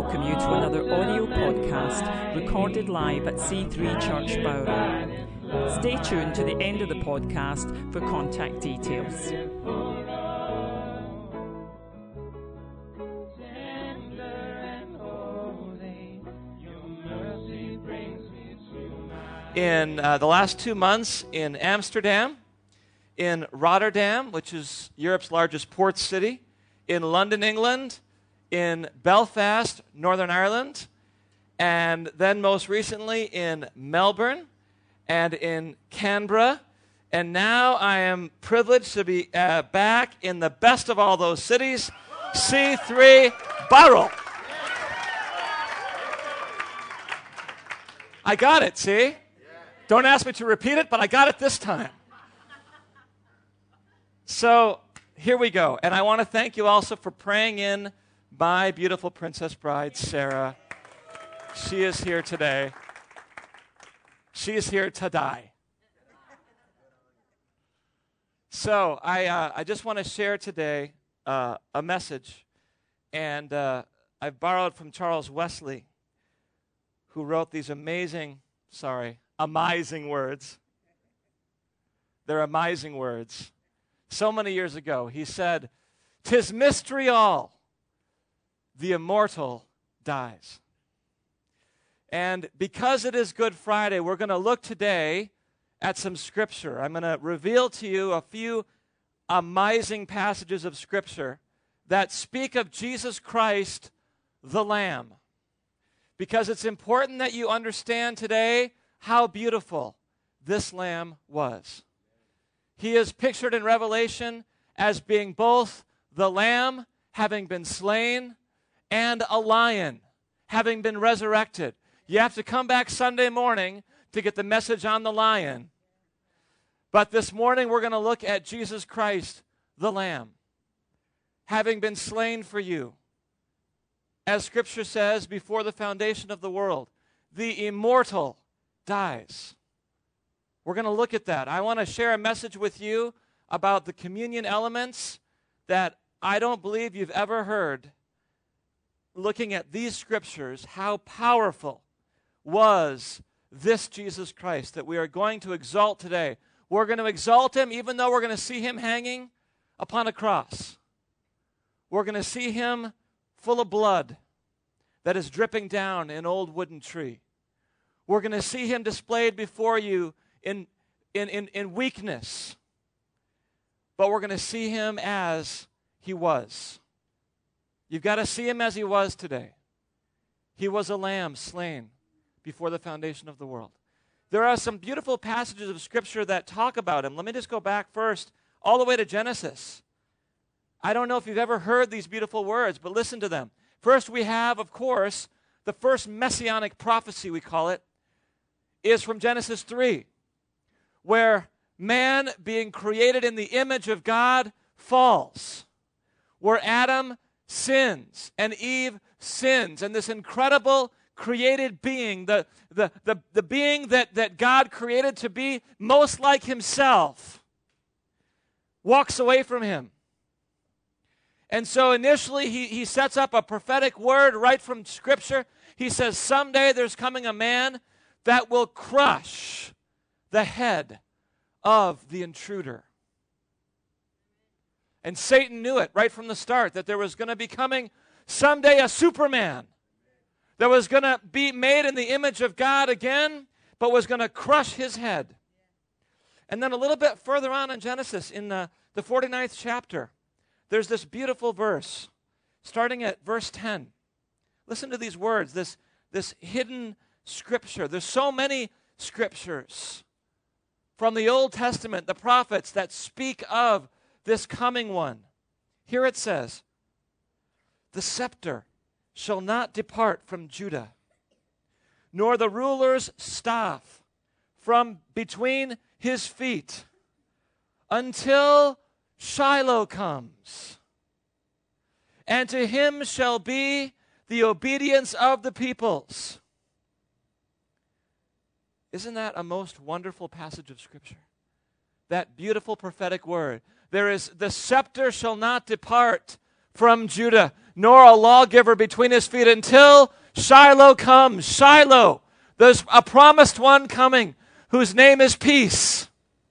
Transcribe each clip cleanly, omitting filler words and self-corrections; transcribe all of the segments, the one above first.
welcome you to another audio podcast recorded live at C3 Church Bowral. Stay tuned to the end of the podcast for contact details. In the last 2 months in Amsterdam, in Rotterdam, which is Europe's largest port city, in London, England, in Belfast, Northern Ireland, and then most recently in Melbourne and in Canberra. And now I am privileged to be back in the best of all those cities, C3 Bowral. I got it, see? Don't ask me to repeat it, but I got it this time. So here we go. And I want to thank you also for praying in my beautiful princess bride, Sarah. She is here today. She is here to die. So I just want to share today a message. And I've borrowed from Charles Wesley, who wrote these amazing words. They're amazing words. So many years ago, he said, "'Tis mystery all, the immortal dies." And because it is Good Friday, we're going to look today at some scripture. I'm going to reveal to you a few amazing passages of scripture that speak of Jesus Christ, the Lamb. Because it's important that you understand today how beautiful this Lamb was. He is pictured in Revelation as being both the Lamb, having been slain, and a lion, having been resurrected. You have to come back Sunday morning to get the message on the lion. But this morning we're going to look at Jesus Christ, the Lamb, having been slain for you. As Scripture says, before the foundation of the world, the immortal dies. We're going to look at that. I want to share a message with you about the communion elements that I don't believe you've ever heard. Looking at these scriptures, how powerful was this Jesus Christ that we are going to exalt today. We're going to exalt him even though we're going to see him hanging upon a cross. We're going to see him full of blood that is dripping down an old wooden tree. We're going to see him displayed before you in weakness. But we're going to see him as he was. You've got to see him as he was today. He was a lamb slain before the foundation of the world. There are some beautiful passages of Scripture that talk about him. Let me just go back first, all the way to Genesis. I don't know if you've ever heard these beautiful words, but listen to them. First, we have, of course, the first messianic prophecy, we call it, is from Genesis 3, where man, being created in the image of God, falls, where Adam sins and Eve sins, and this incredible created being, the being that God created to be most like himself, walks away from him. And so initially he sets up a prophetic word right from Scripture. He says, someday there's coming a man that will crush the head of the intruder. And Satan knew it right from the start, that there was going to be coming someday a Superman that was going to be made in the image of God again, but was going to crush his head. And then a little bit further on in Genesis, in the 49th chapter, there's this beautiful verse, starting at verse 10. Listen to these words, this hidden scripture. There's so many scriptures from the Old Testament, the prophets, that speak of this coming one. Here it says, "The scepter shall not depart from Judah, nor the ruler's staff from between his feet, until Shiloh comes. And to him shall be the obedience of the peoples." Isn't that a most wonderful passage of Scripture? That beautiful prophetic word. There is, the scepter shall not depart from Judah, nor a lawgiver between his feet until Shiloh comes. Shiloh, there's a promised one coming whose name is peace.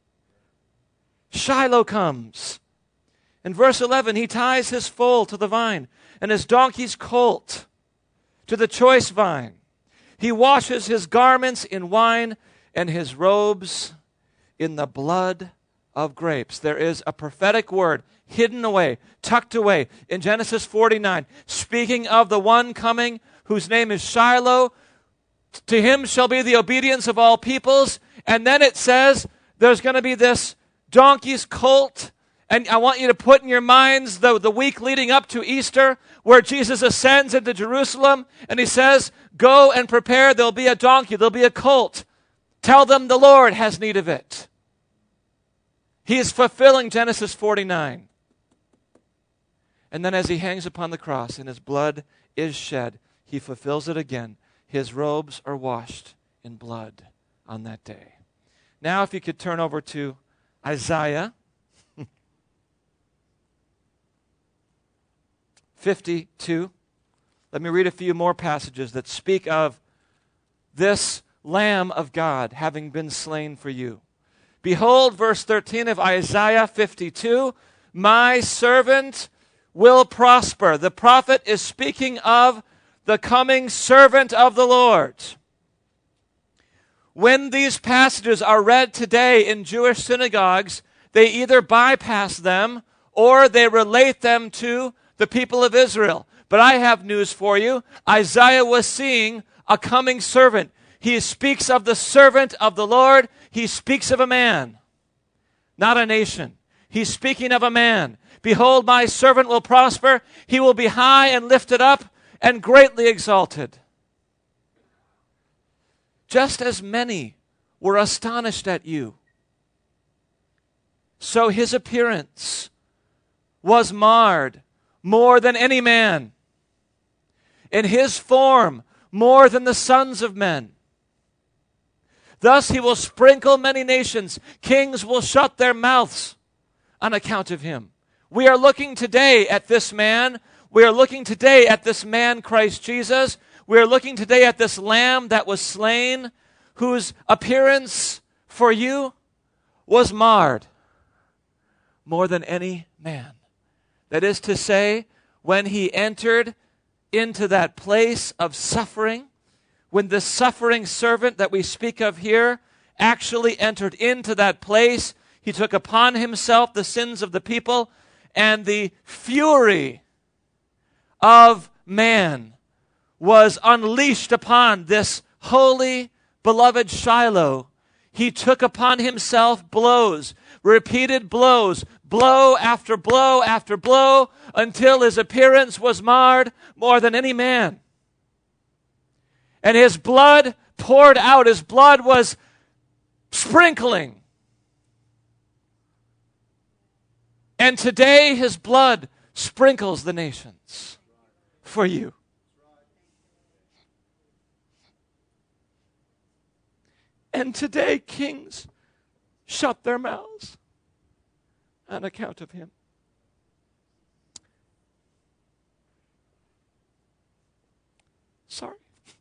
Shiloh comes. In verse 11, he ties his foal to the vine and his donkey's colt to the choice vine. He washes his garments in wine and his robes in the blood of grapes. There is a prophetic word hidden away, tucked away in Genesis 49, speaking of the one coming whose name is Shiloh. To him shall be the obedience of all peoples. And then it says there's going to be this donkey's colt. And I want you to put in your minds the week leading up to Easter where Jesus ascends into Jerusalem and he says, go and prepare. There'll be a donkey. There'll be a colt. Tell them the Lord has need of it. He is fulfilling Genesis 49. And then as he hangs upon the cross and his blood is shed, he fulfills it again. His robes are washed in blood on that day. Now if you could turn over to Isaiah 52. Let me read a few more passages that speak of this Lamb of God having been slain for you. Behold, verse 13 of Isaiah 52, my servant will prosper. The prophet is speaking of the coming servant of the Lord. When these passages are read today in Jewish synagogues, they either bypass them or they relate them to the people of Israel. But I have news for you. Isaiah was seeing a coming servant. He speaks of the servant of the Lord. He speaks of a man, not a nation. He's speaking of a man. Behold, my servant will prosper. He will be high and lifted up and greatly exalted. Just as many were astonished at you, so his appearance was marred more than any man, in his form more than the sons of men. Thus he will sprinkle many nations. Kings will shut their mouths on account of him. We are looking today at this man. We are looking today at this man, Christ Jesus. We are looking today at this Lamb that was slain, whose appearance for you was marred more than any man. That is to say, when he entered into that place of suffering, when the suffering servant that we speak of here actually entered into that place, he took upon himself the sins of the people, and the fury of man was unleashed upon this holy, beloved Shiloh. He took upon himself blows, repeated blows, blow after blow after blow, until his appearance was marred more than any man. And his blood poured out. His blood was sprinkling. And today his blood sprinkles the nations for you. And today kings shut their mouths on account of him. Sorry.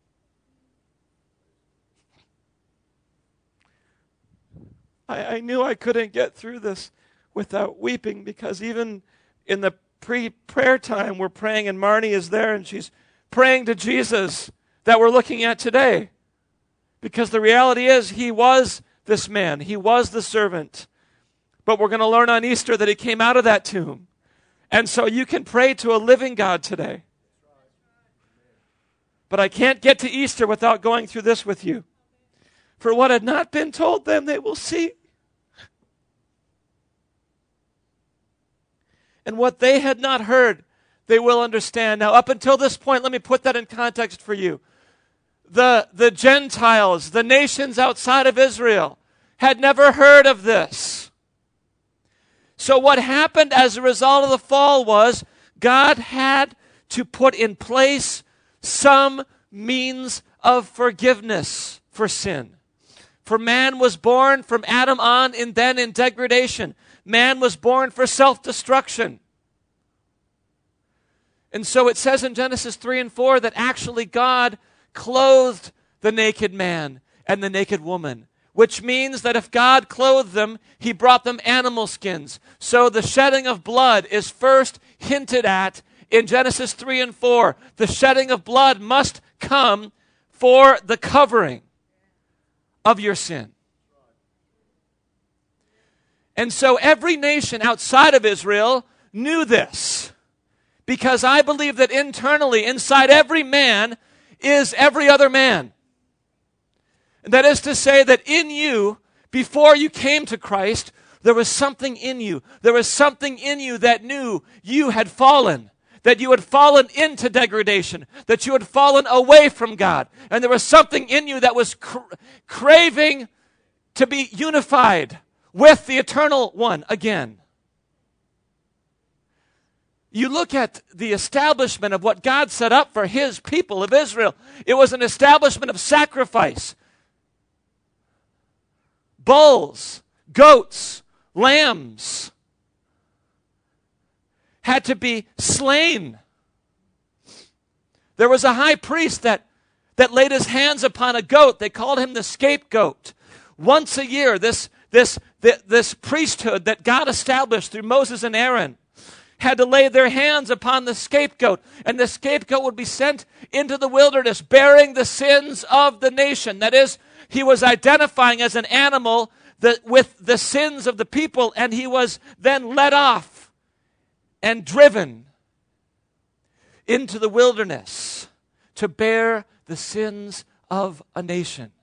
I knew I couldn't get through this without weeping, because even in the pre-prayer time we're praying and Marnie is there and she's praying to Jesus that we're looking at today. Because the reality is he was this man. He was the servant. But we're going to learn on Easter that he came out of that tomb. And so you can pray to a living God today. But I can't get to Easter without going through this with you. For what had not been told them, they will see. And what they had not heard, they will understand. Now, up until this point, let me put that in context for you. The Gentiles, the nations outside of Israel, had never heard of this. So what happened as a result of the fall was God had to put in place some means of forgiveness for sin. For man was born from Adam on and then in degradation. Man was born for self-destruction. And so it says in Genesis 3 and 4 that actually God clothed the naked man and the naked woman, which means that if God clothed them, he brought them animal skins. So the shedding of blood is first hinted at in Genesis 3 and 4. The shedding of blood must come for the covering of your sin. And so every nation outside of Israel knew this, because I believe that internally, inside every man, is every other man. And that is to say that in you, before you came to Christ, there was something in you. There was something in you that knew you had fallen, that you had fallen into degradation, that you had fallen away from God. And there was something in you that was craving to be unified with the Eternal One again. You look at the establishment of what God set up for his people of Israel. It was an establishment of sacrifice. Bulls, goats, lambs had to be slain. There was a high priest that laid his hands upon a goat. They called him the scapegoat. Once a year, this priesthood that God established through Moses and Aaron had to lay their hands upon the scapegoat, and the scapegoat would be sent into the wilderness bearing the sins of the nation. That is, he was identifying as an animal with the sins of the people, and he was then led off and driven into the wilderness to bear the sins of a nation.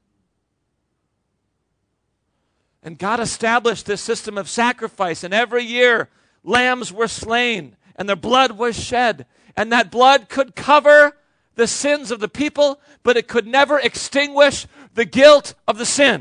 And God established this system of sacrifice, and every year lambs were slain, and their blood was shed. And that blood could cover the sins of the people, but it could never extinguish the guilt of the sin.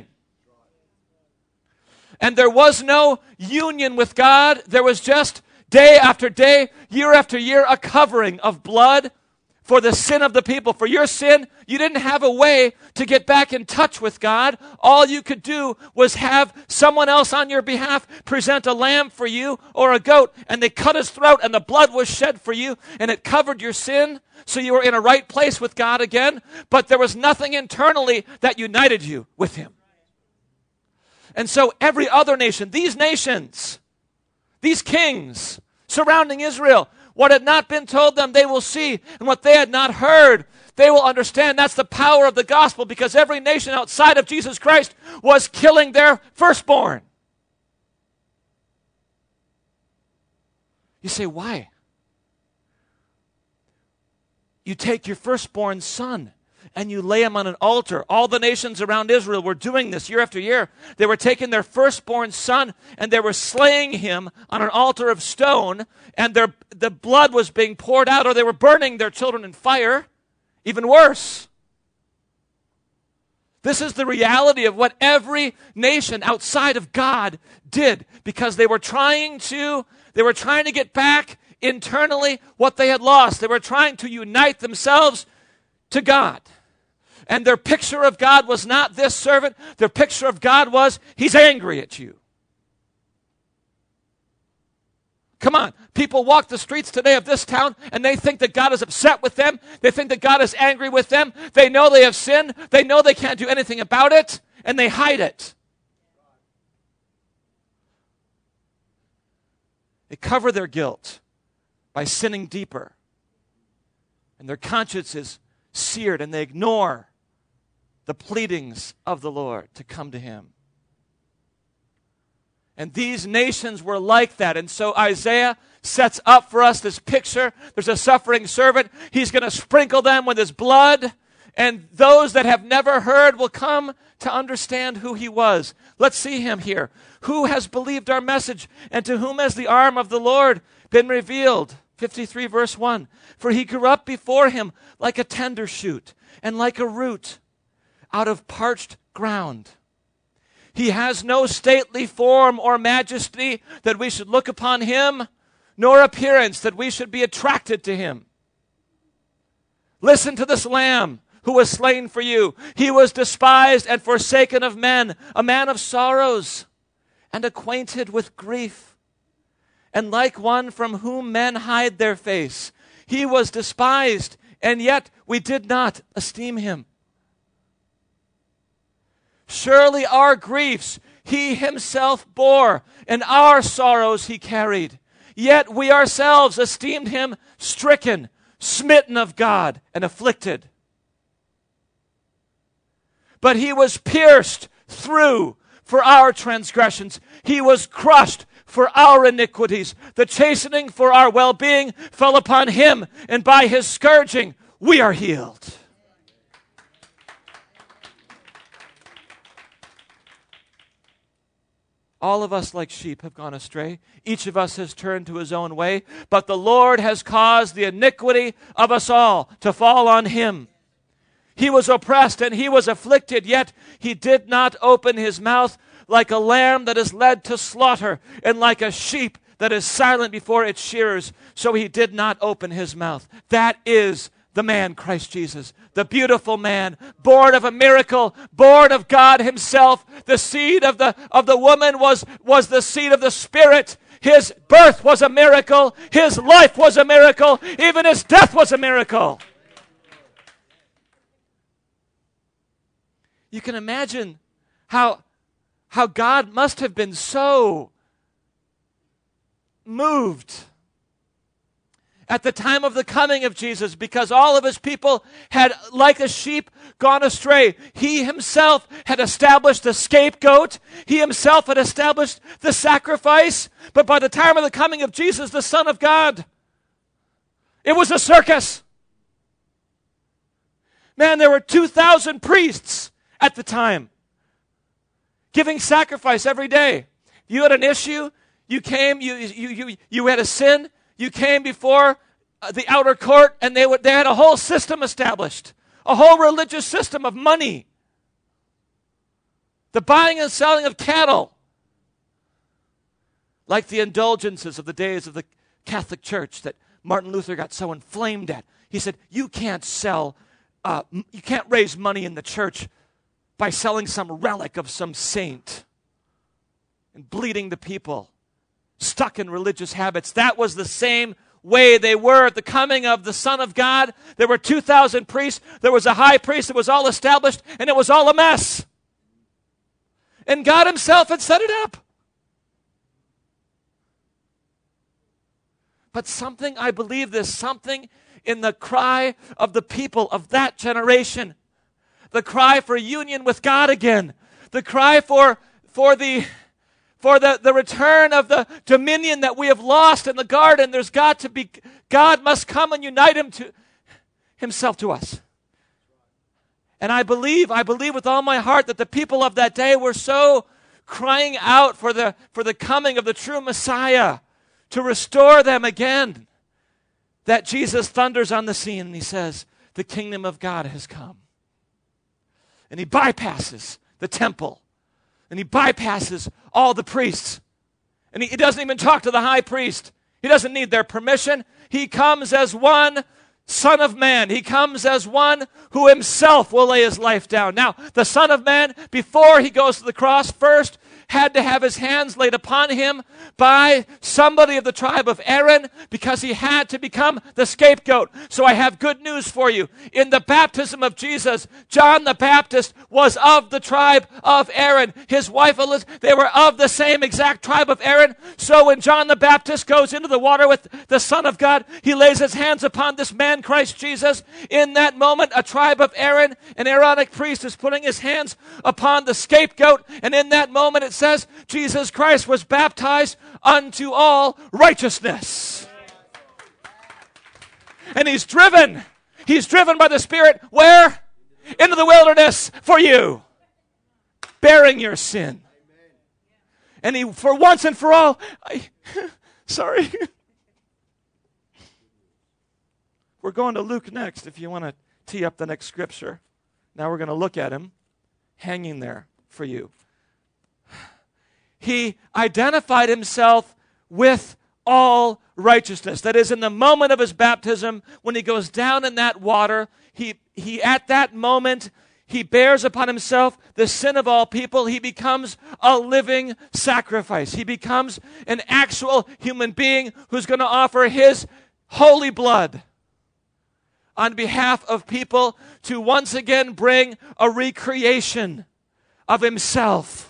And there was no union with God. There was just day after day, year after year, a covering of blood for the sin of the people. For your sin, you didn't have a way to get back in touch with God. All you could do was have someone else on your behalf present a lamb for you or a goat, and they cut his throat, and the blood was shed for you, and it covered your sin, so you were in a right place with God again. But there was nothing internally that united you with him. And so every other nation, these nations, these kings surrounding Israel, what had not been told them, they will see. And what they had not heard, they will understand. That's the power of the gospel, because every nation outside of Jesus Christ was killing their firstborn. You say, why? You take your firstborn son and you lay him on an altar. All the nations around Israel were doing this year after year. They were taking their firstborn son and they were slaying him on an altar of stone, and the blood was being poured out, or they were burning their children in fire. Even worse. This is the reality of what every nation outside of God did, because they were trying to get back internally what they had lost. They were trying to unite themselves to God. And their picture of God was not this servant. Their picture of God was, he's angry at you. Come on. People walk the streets today of this town and they think that God is upset with them. They think that God is angry with them. They know they have sinned. They know they can't do anything about it, and they hide it. They cover their guilt by sinning deeper. And their conscience is seared, and they ignore the pleadings of the Lord to come to him. And these nations were like that. And so Isaiah sets up for us this picture. There's a suffering servant. He's going to sprinkle them with his blood. And those that have never heard will come to understand who he was. Let's see him here. Who has believed our message, and to whom has the arm of the Lord been revealed? 53 verse 1. For he grew up before him like a tender shoot, and like a root out of parched ground. He has no stately form or majesty that we should look upon him, nor appearance that we should be attracted to him. Listen to this lamb who was slain for you. He was despised and forsaken of men, a man of sorrows and acquainted with grief. And like one from whom men hide their face, He was despised, and yet we did not esteem him. Surely our griefs he himself bore, and our sorrows he carried. Yet we ourselves esteemed him stricken, smitten of God, and afflicted. But he was pierced through for our transgressions. He was crushed for our iniquities. The chastening for our well-being fell upon him, and by his scourging we are healed. All of us like sheep have gone astray. Each of us has turned to his own way, but the Lord has caused the iniquity of us all to fall on him. He was oppressed and he was afflicted, yet he did not open his mouth. Like a lamb that is led to slaughter, and like a sheep that is silent before its shearers, so he did not open his mouth. That is the man, Christ Jesus, the beautiful man, born of a miracle, born of God himself. The seed of the woman was the seed of the Spirit. His birth was a miracle. His life was a miracle. Even his death was a miracle. You can imagine how God must have been so moved at the time of the coming of Jesus, because all of his people had, like a sheep, gone astray. He himself had established the scapegoat. He himself had established the sacrifice. But by the time of the coming of Jesus, the Son of God, it was a circus. Man, there were 2,000 priests at the time, giving sacrifice every day. You had an issue, you came, you had a sin, you came before the outer court, and they had a whole system established, a whole religious system of money, the buying and selling of cattle, like the indulgences of the days of the Catholic Church that Martin Luther got so inflamed at. He said, you can't raise money in the church by selling some relic of some saint and bleeding the people, stuck in religious habits. That was the same way they were at the coming of the Son of God. There were 2,000 priests. There was a high priest. It was all established, and it was all a mess. And God himself had set it up. But something in the cry of the people of that generation, the cry for union with God again, the cry for the return of the dominion that we have lost in the garden. God must come and unite himself to us. And I believe with all my heart that the people of that day were so crying out for the coming of the true Messiah to restore them again, that Jesus thunders on the scene and he says, the kingdom of God has come. And he bypasses the temple. And he bypasses all the priests. And he doesn't even talk to the high priest. He doesn't need their permission. He comes as one Son of Man. He comes as one who himself will lay his life down. Now, the Son of Man, before he goes to the cross, first had to have his hands laid upon him by somebody of the tribe of Aaron, because he had to become the scapegoat. So I have good news for you. In the baptism of Jesus, John the Baptist was of the tribe of Aaron. His wife Elizabeth, they were of the same exact tribe of Aaron. So when John the Baptist goes into the water with the Son of God, he lays his hands upon this man, Christ Jesus. In that moment, a tribe of Aaron, an Aaronic priest, is putting his hands upon the scapegoat. And in that moment, it says, Jesus Christ was baptized unto all righteousness. And he's driven by the Spirit, where? Into the wilderness for you, bearing your sin. And he, for once and for all, sorry. We're going to Luke next, if you want to tee up the next scripture. Now we're going to look at him hanging there for you. He identified himself with all righteousness. That is, in the moment of his baptism, when he goes down in that water, he at that moment, he bears upon himself the sin of all people. He becomes a living sacrifice. He becomes an actual human being who's going to offer his holy blood on behalf of people to once again bring a recreation of himself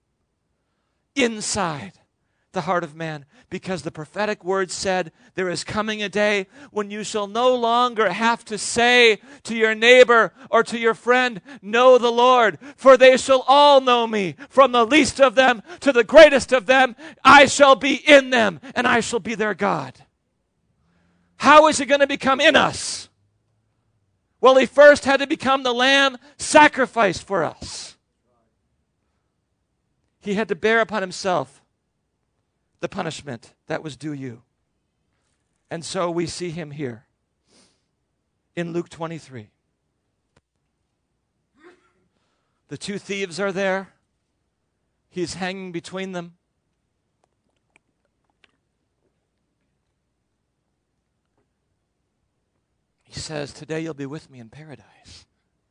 inside the heart of man. Because the prophetic word said, there is coming a day when you shall no longer have to say to your neighbor or to your friend, know the Lord, for they shall all know me, from the least of them to the greatest of them. I shall be in them, and I shall be their God. How is he going to become in us? Well, he first had to become the lamb sacrificed for us. He had to bear upon himself the punishment that was due you. And so we see him here in Luke 23. The two thieves are there. He's hanging between them. He says, today you'll be with me in paradise.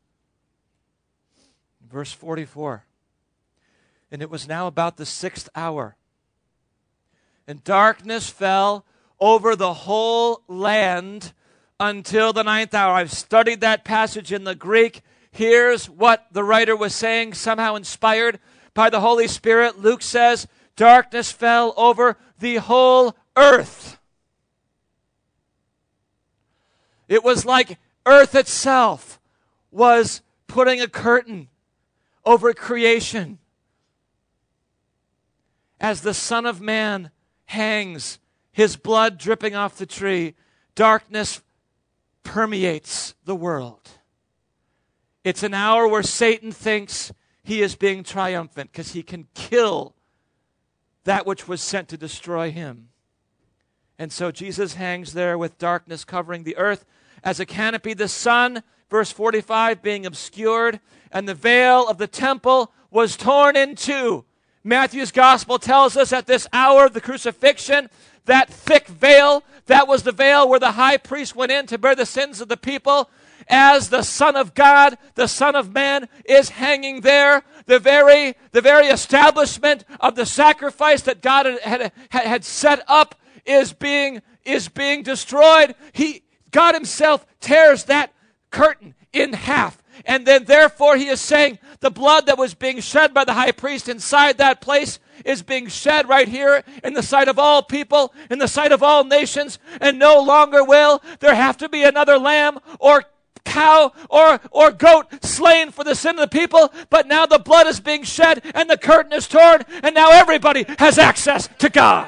Verse 44. And it was now about the 6th hour. And darkness fell over the whole land until the 9th hour. I've studied that passage in the Greek. Here's what the writer was saying, somehow inspired by the Holy Spirit. Luke says, darkness fell over the whole earth. It was like earth itself was putting a curtain over creation. As the Son of Man hangs, his blood dripping off the tree, darkness permeates the world. It's an hour where Satan thinks he is being triumphant because he can kill that which was sent to destroy him. And so Jesus hangs there with darkness covering the earth as a canopy, the sun, verse 45, being obscured, and the veil of the temple was torn in two. Matthew's gospel tells us at this hour of the crucifixion, that thick veil, that was the veil where the high priest went in to bear the sins of the people. As the Son of God, the Son of Man, is hanging there, the very establishment of the sacrifice that God had set up is being destroyed. God himself tears that curtain in half. And then therefore he is saying the blood that was being shed by the high priest inside that place is being shed right here in the sight of all people, in the sight of all nations, and no longer will there have to be another lamb or cow or goat slain for the sin of the people, but now the blood is being shed and the curtain is torn, and now everybody has access to God.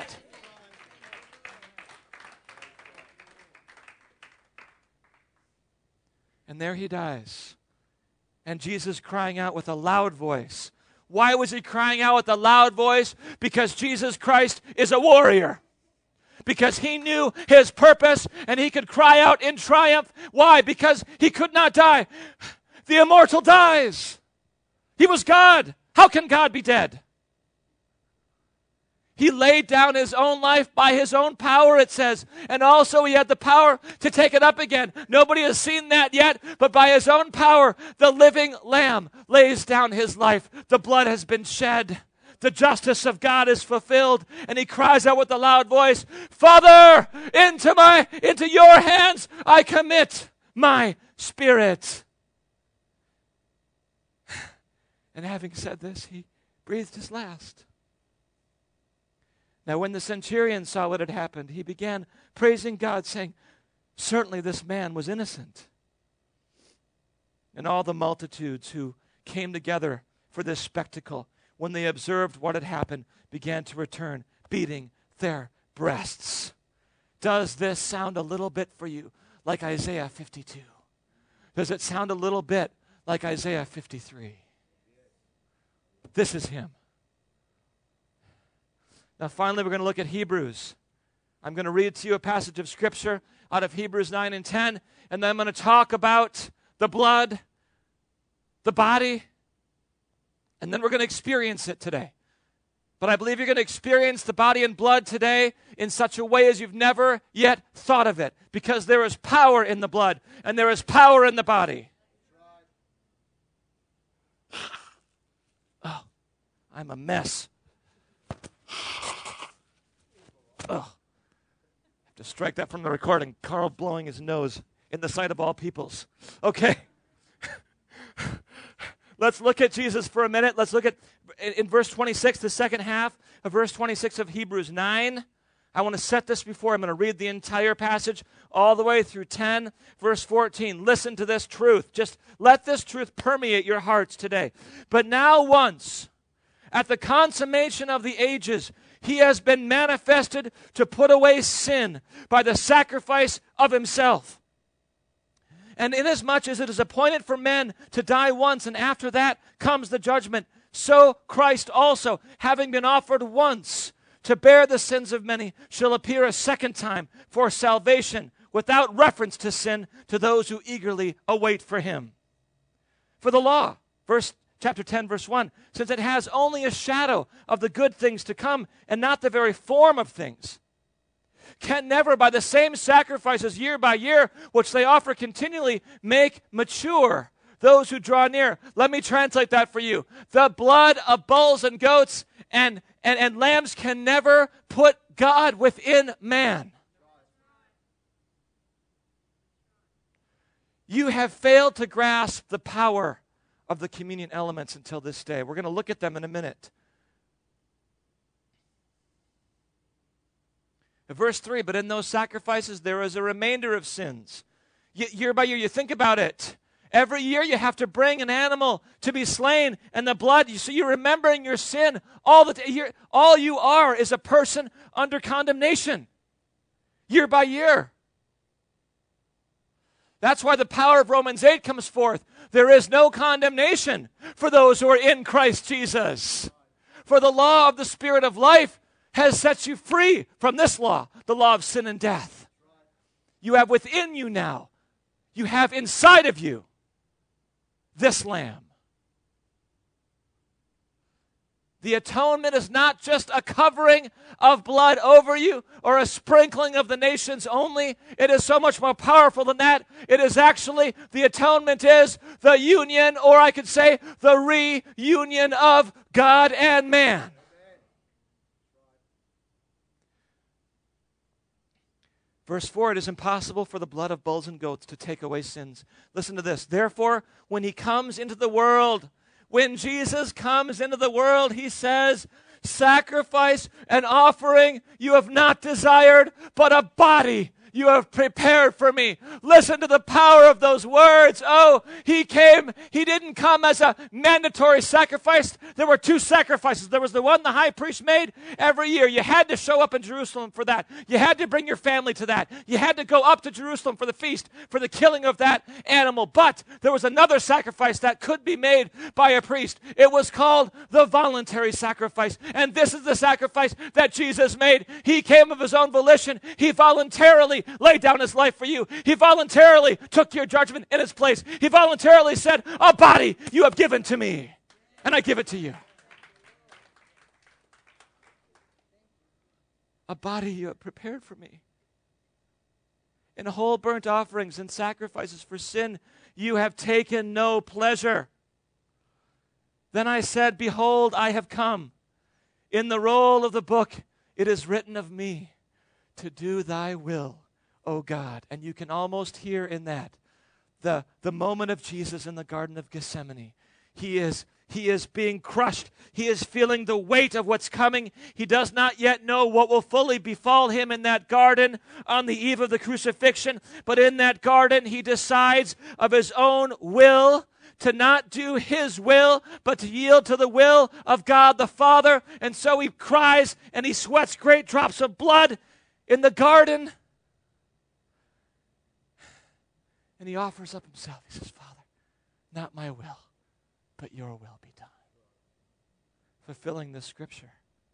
And there he dies. And Jesus crying out with a loud voice. Why was he crying out with a loud voice? Because Jesus Christ is a warrior. Because he knew his purpose and he could cry out in triumph. Why? Because he could not die. The immortal dies. He was God. How can God be dead? He laid down his own life by his own power, it says. And also he had the power to take it up again. Nobody has seen that yet, but by his own power, the living Lamb lays down his life. The blood has been shed. The justice of God is fulfilled. And he cries out with a loud voice, Father, into your hands I commit my spirit. And having said this, he breathed his last. Now, when the centurion saw what had happened, he began praising God, saying, certainly this man was innocent. And all the multitudes who came together for this spectacle, when they observed what had happened, began to return, beating their breasts. Does this sound a little bit for you like Isaiah 52? Does it sound a little bit like Isaiah 53? This is him. Now, finally, we're going to look at Hebrews. I'm going to read to you a passage of Scripture out of Hebrews 9 and 10, and then I'm going to talk about the blood, the body, and then we're going to experience it today. But I believe you're going to experience the body and blood today in such a way as you've never yet thought of it, because there is power in the blood, and there is power in the body. Oh, I'm a mess. Oh, I have to strike that from the recording. Carl blowing his nose in the sight of all peoples. Okay. Let's look at Jesus for a minute. Let's look at, in verse 26, the second half of verse 26 of Hebrews 9. I want to set this before. I'm going to read the entire passage all the way through 10, verse 14. Listen to this truth. Just let this truth permeate your hearts today. But now once, at the consummation of the ages, he has been manifested to put away sin by the sacrifice of himself. And inasmuch as it is appointed for men to die once, and after that comes the judgment, so Christ also, having been offered once to bear the sins of many, shall appear a second time for salvation, without reference to sin, to those who eagerly await for him. For the law, chapter 10, verse 1, since it has only a shadow of the good things to come, and not the very form of things, can never, by the same sacrifices year by year, which they offer continually, make mature those who draw near. Let me translate that for you. The blood of bulls and goats and lambs can never put God within man. You have failed to grasp the power of the communion elements until this day. We're going to look at them in a minute. Verse 3, but in those sacrifices there is a remainder of sins. Year by year, you think about it. Every year you have to bring an animal to be slain, and the blood, so you're remembering your sin all the time. All you are is a person under condemnation, year by year. That's why the power of Romans 8 comes forth. There is no condemnation for those who are in Christ Jesus. For the law of the Spirit of life has set you free from this law, the law of sin and death. You have within you now, you have inside of you this Lamb. The atonement is not just a covering of blood over you or a sprinkling of the nations only. It is so much more powerful than that. It is actually, the atonement is the union, or I could say the reunion of God and man. Verse 4, it is impossible for the blood of bulls and goats to take away sins. Listen to this. Therefore, when he comes into the world, when Jesus comes into the world, he says, sacrifice and offering you have not desired, but a body you have prepared for me. Listen to the power of those words. Oh, he came. He didn't come as a mandatory sacrifice. There were two sacrifices. There was the one the high priest made every year. You had to show up in Jerusalem for that. You had to bring your family to that. You had to go up to Jerusalem for the feast, for the killing of that animal. But there was another sacrifice that could be made by a priest. It was called the voluntary sacrifice. And this is the sacrifice that Jesus made. He came of his own volition. He voluntarily laid down his life for you. He voluntarily took your judgment in his place. He voluntarily said, a body you have given to me, and I give it to you. A body you have prepared for me. In whole burnt offerings and sacrifices for sin, you have taken no pleasure. Then I said, behold, I have come. In the roll of the book, it is written of me to do thy will, O God. And you can almost hear in that the moment of Jesus in the Garden of Gethsemane. He is being crushed. He is feeling the weight of what's coming. He does not yet know what will fully befall him in that garden on the eve of the crucifixion. But in that garden, he decides of his own will to not do his will, but to yield to the will of God the Father. And so he cries and he sweats great drops of blood in the garden. And he offers up himself. He says, Father, not my will, but your will be done. Fulfilling the scripture.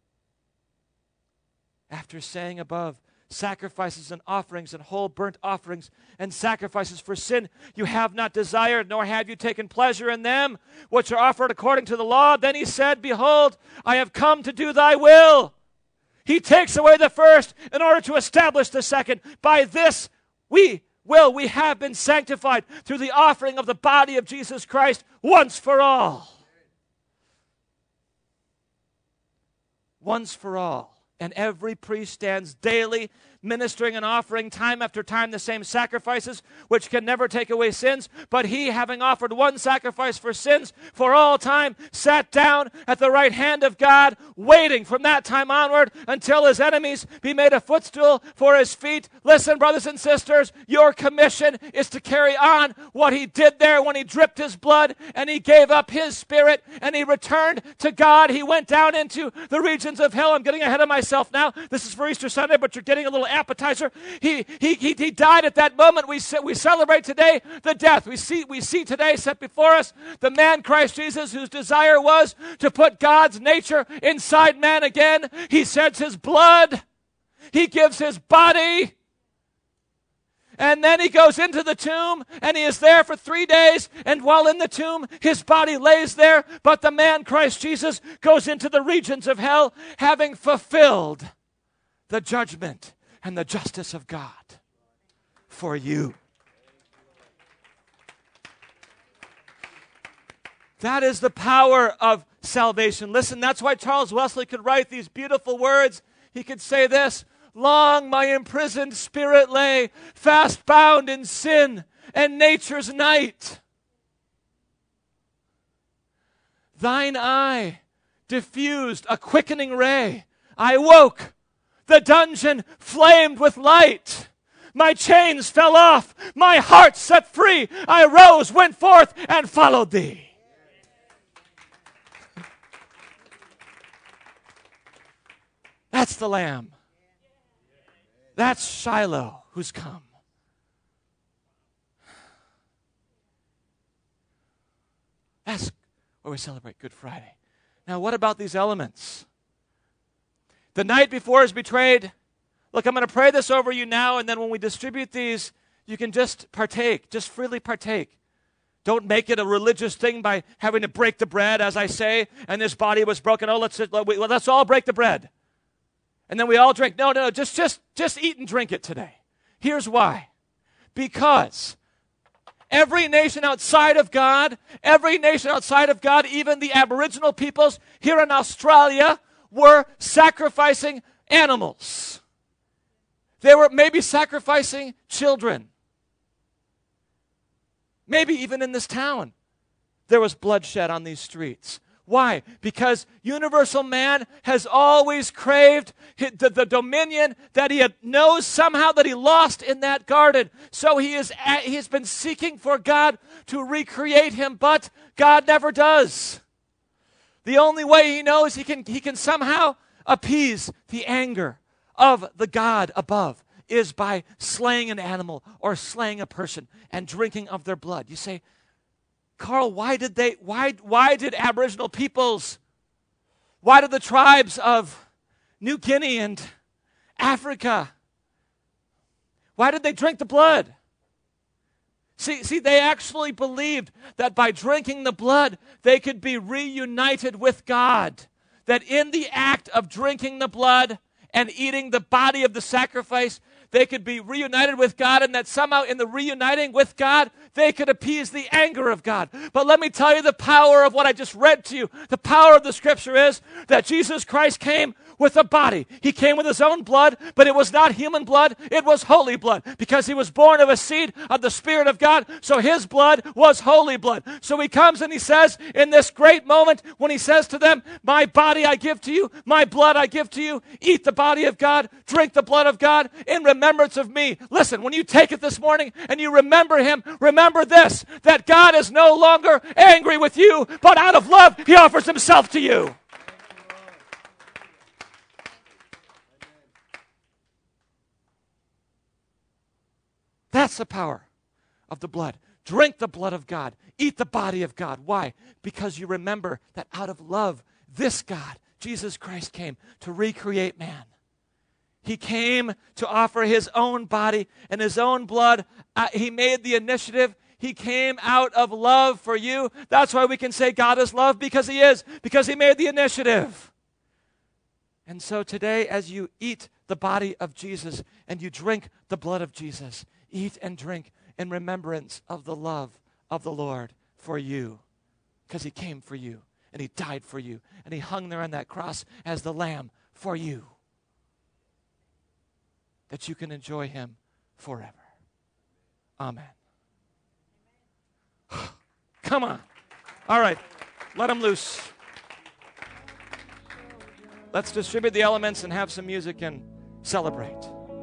After saying above, sacrifices and offerings and whole burnt offerings and sacrifices for sin you have not desired, nor have you taken pleasure in them, which are offered according to the law. Then he said, behold, I have come to do thy will. He takes away the first in order to establish the second. By this we have been sanctified through the offering of the body of Jesus Christ once for all. Once for all. And every priest stands daily, ministering and offering time after time the same sacrifices, which can never take away sins. But he, having offered one sacrifice for sins for all time, sat down at the right hand of God, waiting from that time onward until his enemies be made a footstool for his feet. Listen, brothers and sisters, your commission is to carry on what he did there when he dripped his blood and he gave up his spirit and he returned to God. He went down into the regions of hell. I'm getting ahead of myself now. This is for Easter Sunday, but you're getting a little appetizer. He died at that moment. We celebrate today the death. We see today set before us the man Christ Jesus, whose desire was to put God's nature inside man again. He sheds his blood. He gives his body. And then he goes into the tomb, and he is there for 3 days. And while in the tomb, his body lays there. But the man, Christ Jesus, goes into the regions of hell, having fulfilled the judgment and the justice of God for you. That is the power of salvation. Listen, that's why Charles Wesley could write these beautiful words. He could say this: long my imprisoned spirit lay, fast bound in sin and nature's night. Thine eye diffused a quickening ray. I woke, the dungeon flamed with light. My chains fell off, my heart set free. I rose, went forth, and followed thee. That's the Lamb. That's Shiloh who's come. That's where we celebrate Good Friday. Now, what about these elements? The night before he's betrayed. Look, I'm going to pray this over you now, and then when we distribute these, you can just partake, just freely partake. Don't make it a religious thing by having to break the bread, as I say, and this body was broken. Oh, let's all break the bread. And then we all drink. No, just eat and drink it today. Here's why. Because every nation outside of God, even the Aboriginal peoples here in Australia, were sacrificing animals. They were maybe sacrificing children. Maybe even in this town, there was bloodshed on these streets. Why? Because universal man has always craved the dominion that he knows somehow that he lost in that garden. So he has been seeking for God to recreate him, but God never does. The only way he knows he can somehow appease the anger of the God above is by slaying an animal or slaying a person and drinking of their blood. You say, Carl, why did Aboriginal peoples, why did the tribes of New Guinea and Africa, why did they drink the blood? See, they actually believed that by drinking the blood, they could be reunited with God. That in the act of drinking the blood and eating the body of the sacrifice, they could be reunited with God, and that somehow in the reuniting with God, they could appease the anger of God. But let me tell you the power of what I just read to you. The power of the Scripture is that Jesus Christ came with a body. He came with his own blood, but it was not human blood. It was holy blood because he was born of a seed of the Spirit of God. So his blood was holy blood. So he comes and he says in this great moment when he says to them, my body I give to you, my blood I give to you. Eat the body of God, drink the blood of God in remembrance of me. Listen, when you take it this morning and you remember him, remember this, that God is no longer angry with you, but out of love, he offers himself to you. That's the power of the blood. Drink the blood of God. Eat the body of God. Why? Because you remember that out of love, this God, Jesus Christ, came to recreate man. He came to offer his own body and his own blood. He made the initiative. He came out of love for you. That's why we can say God is love, because he is, because he made the initiative. And so today, as you eat the body of Jesus and you drink the blood of Jesus, eat and drink in remembrance of the love of the Lord for you, because he came for you and he died for you and he hung there on that cross as the lamb for you. that you can enjoy him forever. Amen. Come on. All right, let him loose. Let's distribute the elements and have some music and celebrate.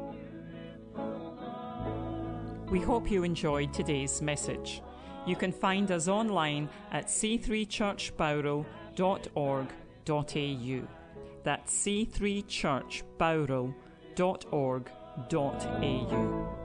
We hope you enjoyed today's message. You can find us online at c3churchbowral.org.au. That's c3churchbowral.org.au.